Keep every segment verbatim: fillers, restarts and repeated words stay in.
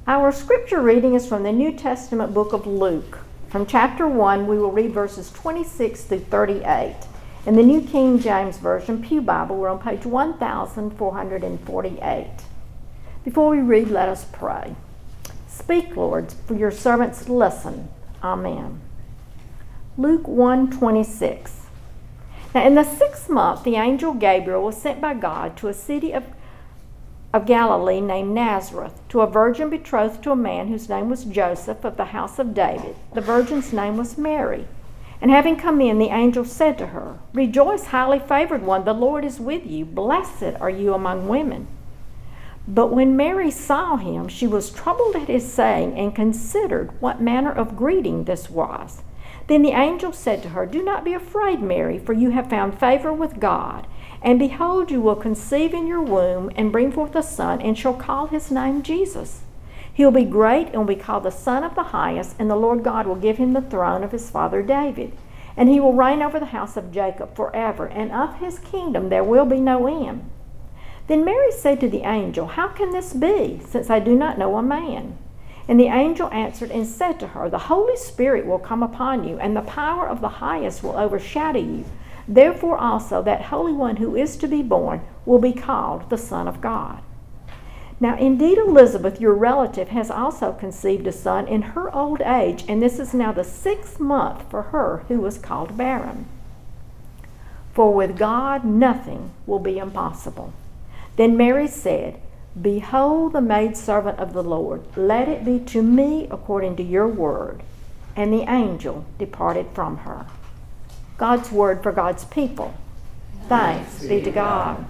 Our scripture reading is from the New Testament book of Luke. From chapter one, we will read verses twenty-six through thirty-eight. In the New King James Version Pew Bible, we're on page one thousand four hundred forty-eight. Before we read, let us pray. Speak, Lord, for your servants listen. Amen. Luke one twenty-six. Now in the sixth month, the angel Gabriel was sent by God to a city of of Galilee named Nazareth, to a virgin betrothed to a man whose name was Joseph of the house of David. The virgin's name was Mary. And having come in, the angel said to her, "Rejoice, highly favored one, the Lord is with you. Blessed are you among women." But when Mary saw him, she was troubled at his saying and considered what manner of greeting this was. Then the angel said to her, "Do not be afraid, Mary, for you have found favor with God. And behold, you will conceive in your womb and bring forth a son, and shall call his name Jesus. He will be great and will be called the Son of the Highest, and the Lord God will give him the throne of his father David. And he will reign over the house of Jacob forever, and of his kingdom there will be no end." Then Mary said to the angel, "How can this be, since I do not know a man?" And the angel answered and said to her, "The Holy Spirit will come upon you, and the power of the Highest will overshadow you. Therefore also that Holy One who is to be born will be called the Son of God. Now indeed Elizabeth, your relative, has also conceived a son in her old age, and this is now the sixth month for her who was called barren. For with God nothing will be impossible." Then Mary said, "Behold the maidservant of the Lord. Let it be to me according to your word." And the angel departed from her. God's word for God's people. Thanks be to God.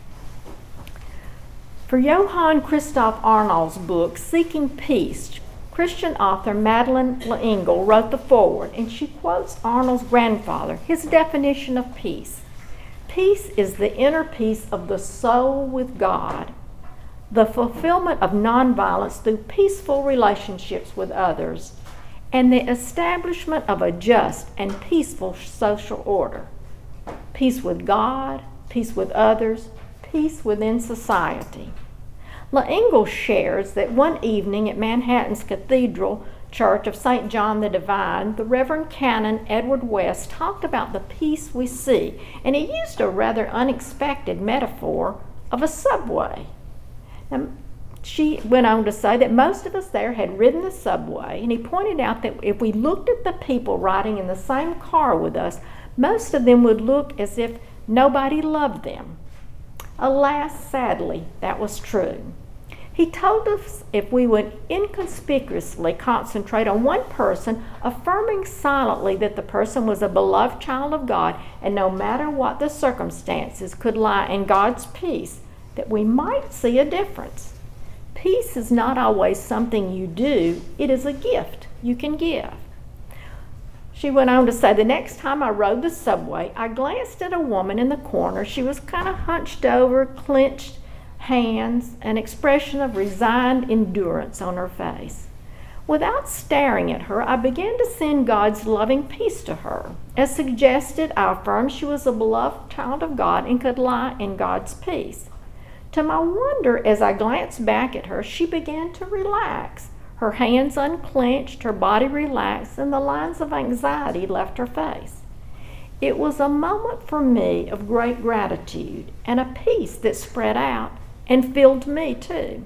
For Johann Christoph Arnold's book, Seeking Peace, Christian author Madeleine L'Engle wrote the foreword, and she quotes Arnold's grandfather, his definition of peace. Peace is the inner peace of the soul with God, the fulfillment of nonviolence through peaceful relationships with others, and the establishment of a just and peaceful social order. Peace with God, peace with others, peace within society. L'Engle shares that one evening at Manhattan's Cathedral Church of Saint John the Divine, the Reverend Canon Edward West talked about the peace we see, and he used a rather unexpected metaphor of a subway. Now, she went on to say that most of us there had ridden the subway, and he pointed out that if we looked at the people riding in the same car with us, most of them would look as if nobody loved them. Alas, sadly, that was true. He told us if we would inconspicuously concentrate on one person, affirming silently that the person was a beloved child of God, and no matter what the circumstances could lie in God's peace, that we might see a difference. Peace is not always something you do, it is a gift you can give. She went on to say, "The next time I rode the subway, I glanced at a woman in the corner. She was kind of hunched over, clenched hands, an expression of resigned endurance on her face. Without staring at her, I began to send God's loving peace to her. As suggested, I affirmed she was a beloved child of God and could lie in God's peace. To my wonder, as I glanced back at her, she began to relax. Her hands unclenched, her body relaxed, and the lines of anxiety left her face. It was a moment for me of great gratitude and a peace that spread out and filled me too.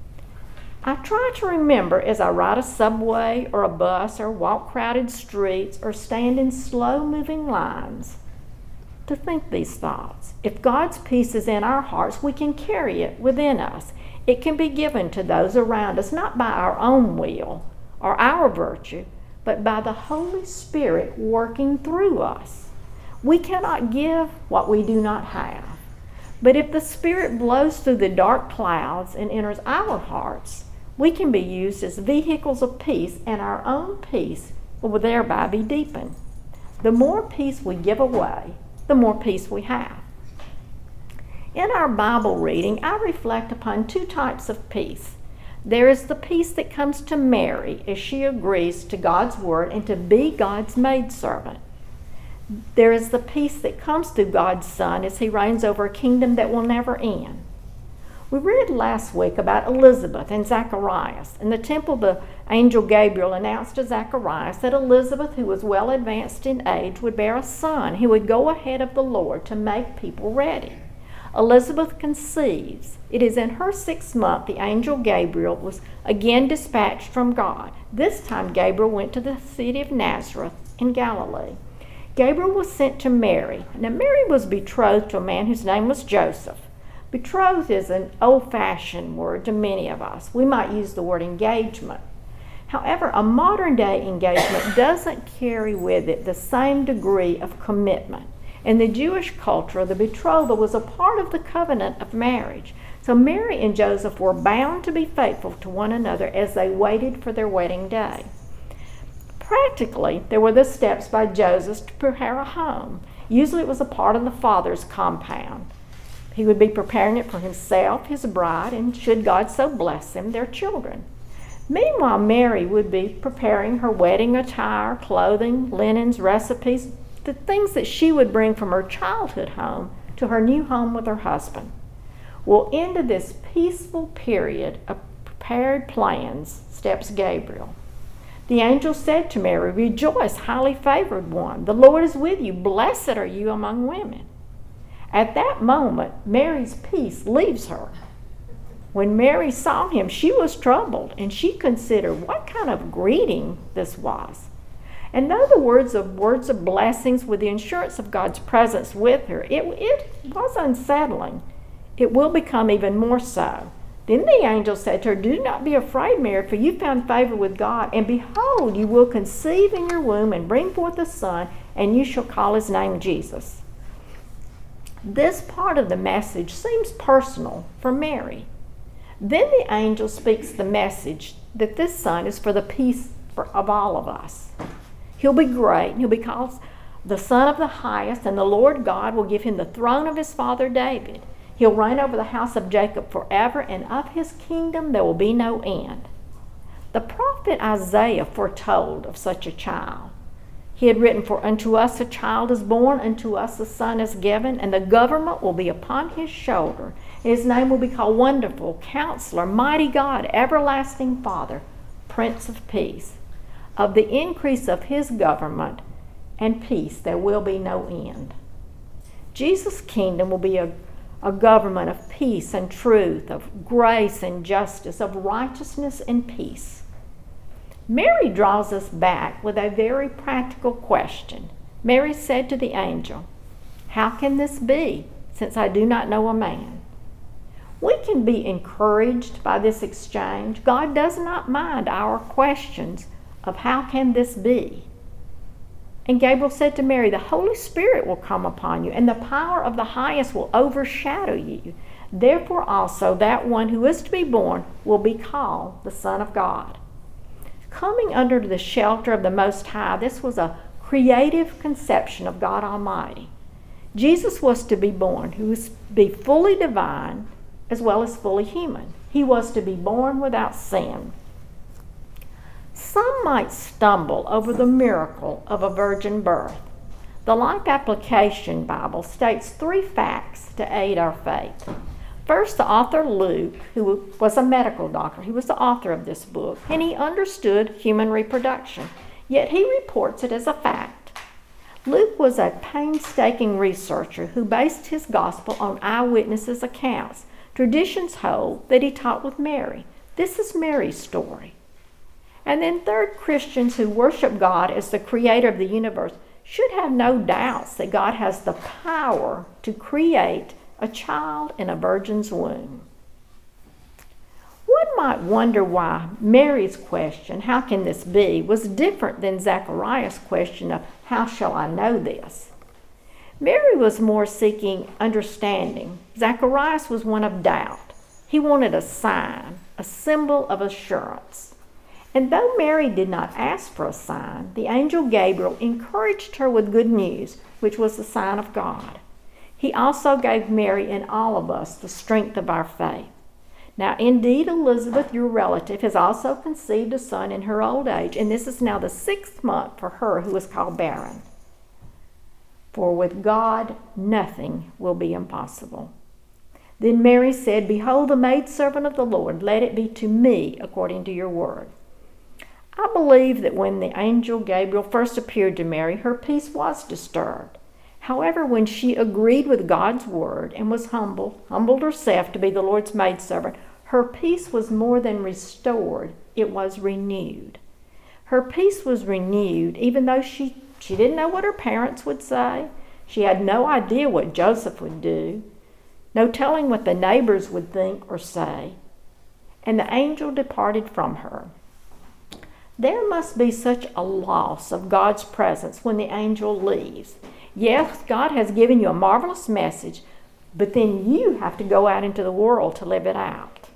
I try to remember as I ride a subway or a bus or walk crowded streets or stand in slow-moving lines to think these thoughts. If God's peace is in our hearts, we can carry it within us. It can be given to those around us, not by our own will or our virtue, but by the Holy Spirit working through us. We cannot give what we do not have. But if the Spirit blows through the dark clouds and enters our hearts, we can be used as vehicles of peace, and our own peace will thereby be deepened. The more peace we give away, the more peace we have. In our Bible reading, I reflect upon two types of peace. There is the peace that comes to Mary as she agrees to God's word and to be God's maidservant. There is the peace that comes through God's Son as he reigns over a kingdom that will never end. We read last week about Elizabeth and Zacharias. In the temple, the angel Gabriel announced to Zacharias that Elizabeth, who was well advanced in age, would bear a son who would go ahead of the Lord to make people ready. Elizabeth conceives. It is in her sixth month the angel Gabriel was again dispatched from God. This time Gabriel went to the city of Nazareth in Galilee. Gabriel was sent to Mary. Now Mary was betrothed to a man whose name was Joseph. Betrothed is an old-fashioned word to many of us. We might use the word engagement. However, a modern-day engagement doesn't carry with it the same degree of commitment. In the Jewish culture, the betrothal was a part of the covenant of marriage. So Mary and Joseph were bound to be faithful to one another as they waited for their wedding day. Practically, there were the steps by Joseph to prepare a home. Usually it was a part of the father's compound. He would be preparing it for himself, his bride, and should God so bless him, their children. Meanwhile, Mary would be preparing her wedding attire, clothing, linens, recipes, the things that she would bring from her childhood home to her new home with her husband. Well, into this peaceful period of prepared plans steps Gabriel. The angel said to Mary, "Rejoice, highly favored one. The Lord is with you. Blessed are you among women." At that moment, Mary's peace leaves her. When Mary saw him, she was troubled, and she considered what kind of greeting this was. And though the words of words of blessings with the assurance of God's presence with her, it, it was unsettling. It will become even more so. Then the angel said to her, "Do not be afraid, Mary, for you found favor with God, and behold, you will conceive in your womb and bring forth a son, and you shall call his name Jesus." This part of the message seems personal for Mary. Then the angel speaks the message that this son is for the peace for, of all of us. He'll be great. He'll be called the Son of the Highest, and the Lord God will give him the throne of his father David. He'll reign over the house of Jacob forever, and of his kingdom there will be no end. The prophet Isaiah foretold of such a child. He had written, "For unto us a child is born, unto us a son is given, and the government will be upon his shoulder. His name will be called Wonderful, Counselor, Mighty God, Everlasting Father, Prince of Peace. Of the increase of his government and peace there will be no end." Jesus' kingdom will be a, a government of peace and truth, of grace and justice, of righteousness and peace. Mary draws us back with a very practical question. Mary said to the angel, "How can this be, since I do not know a man?" We can be encouraged by this exchange. God does not mind our questions of how can this be. And Gabriel said to Mary, "The Holy Spirit will come upon you, and the power of the highest will overshadow you. Therefore also that one who is to be born will be called the Son of God." Coming under the shelter of the Most High, this was a creative conception of God Almighty. Jesus was to be born, who was to be fully divine as well as fully human. He was to be born without sin. Some might stumble over the miracle of a virgin birth. The Life Application Bible states three facts to aid our faith. First, the author Luke, who was a medical doctor, he was the author of this book, and he understood human reproduction, yet he reports it as a fact. Luke was a painstaking researcher who based his gospel on eyewitnesses' accounts. Traditions hold that he taught with Mary. This is Mary's story. And then third, Christians who worship God as the creator of the universe should have no doubts that God has the power to create a child in a virgin's womb. One might wonder why Mary's question, "How can this be?" was different than Zacharias' question of, "How shall I know this?" Mary was more seeking understanding. Zacharias was one of doubt. He wanted a sign, a symbol of assurance. And though Mary did not ask for a sign, the angel Gabriel encouraged her with good news, which was the sign of God. He also gave Mary and all of us the strength of our faith. Now, indeed, Elizabeth, your relative, has also conceived a son in her old age, and this is now the sixth month for her who is called barren. For with God, nothing will be impossible. Then Mary said, Behold the maidservant of the Lord, let it be to me according to your word. I believe that when the angel Gabriel first appeared to Mary, her peace was disturbed. However, when she agreed with God's word and was humble, humbled herself to be the Lord's maidservant, her peace was more than restored, it was renewed. Her peace was renewed even though she, she didn't know what her parents would say. She had no idea what Joseph would do. No telling what the neighbors would think or say. And the angel departed from her. There must be such a loss of God's presence when the angel leaves. Yes, God has given you a marvelous message, but then you have to go out into the world to live it out.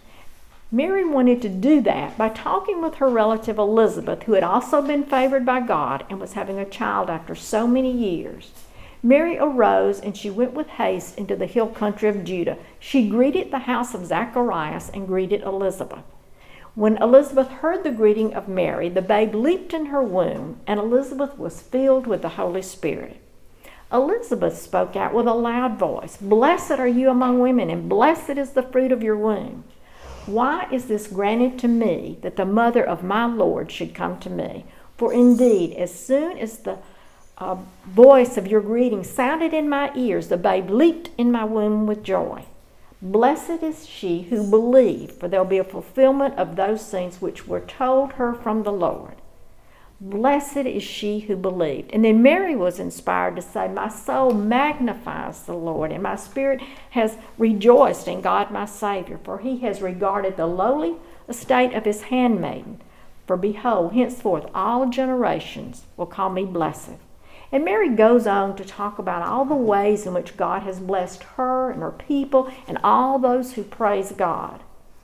Mary wanted to do that by talking with her relative Elizabeth, who had also been favored by God and was having a child after so many years. Mary arose and she went with haste into the hill country of Judah. She greeted the house of Zacharias and greeted Elizabeth. When Elizabeth heard the greeting of Mary, the babe leaped in her womb, and Elizabeth was filled with the Holy Spirit. Elizabeth spoke out with a loud voice, Blessed are you among women, and blessed is the fruit of your womb. Why is this granted to me, that the mother of my Lord should come to me? For indeed, as soon as the uh, voice of your greeting sounded in my ears, the babe leaped in my womb with joy. Blessed is she who believed, for there will be a fulfillment of those things which were told her from the Lord. Blessed is she who believed. And then Mary was inspired to say, My soul magnifies the Lord, and my spirit has rejoiced in God my Savior, for he has regarded the lowly estate of his handmaiden. For behold, henceforth all generations will call me blessed. And Mary goes on to talk about all the ways in which God has blessed her and her people and all those who praise God.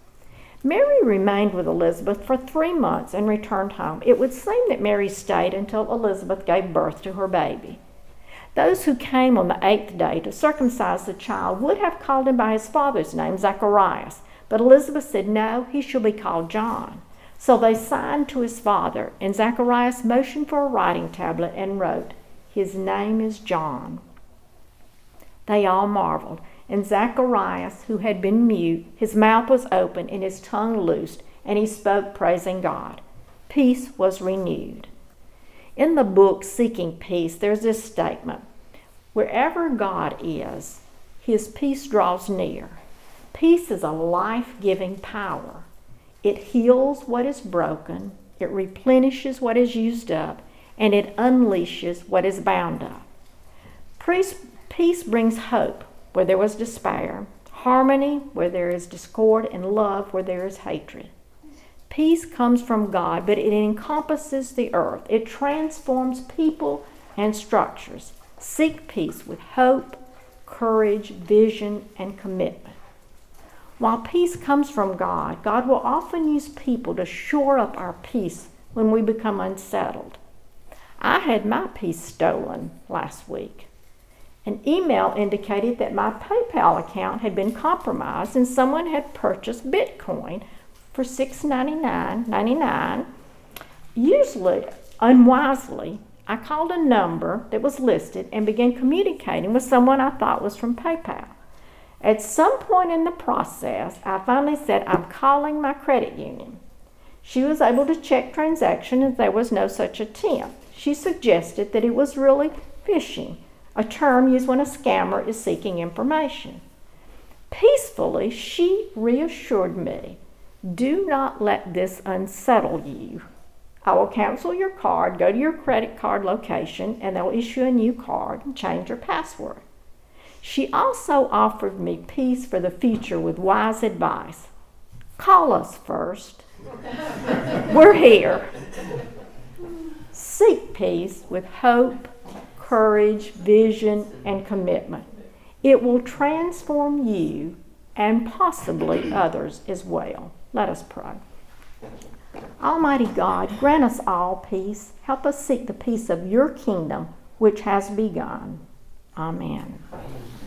Mary remained with Elizabeth for three months and returned home. It would seem that Mary stayed until Elizabeth gave birth to her baby. Those who came on the eighth day to circumcise the child would have called him by his father's name, Zacharias. But Elizabeth said, No, he shall be called John. So they signed to his father, and Zacharias motioned for a writing tablet and wrote, His name is John. They all marveled. And Zacharias, who had been mute, his mouth was open and his tongue loosed, and he spoke, praising God. Peace was renewed. In the book Seeking Peace, there's this statement. Wherever God is, his peace draws near. Peace is a life-giving power. It heals what is broken, it replenishes what is used up, and it unleashes what is bound up. Peace brings hope where there was despair, harmony where there is discord, and love where there is hatred. Peace comes from God, but it encompasses the earth. It transforms people and structures. Seek peace with hope, courage, vision, and commitment. While peace comes from God, God will often use people to shore up our peace when we become unsettled. I had my peace stolen last week. An email indicated that my PayPal account had been compromised and someone had purchased Bitcoin for six dollars and ninety-nine cents ninety-nine. Usually, unwisely, I called a number that was listed and began communicating with someone I thought was from PayPal. At some point in the process, I finally said, I'm calling my credit union. She was able to check transactions and there was no such attempt. She suggested that it was really phishing, a term used when a scammer is seeking information. Peacefully, she reassured me, do not let this unsettle you. I will cancel your card, go to your credit card location, and they'll issue a new card and change your password. She also offered me peace for the future with wise advice. Call us first. We're here. Seek peace with hope, courage, vision, and commitment. It will transform you and possibly others as well. Let us pray. Almighty God, grant us all peace. Help us seek the peace of your kingdom, which has begun. Amen.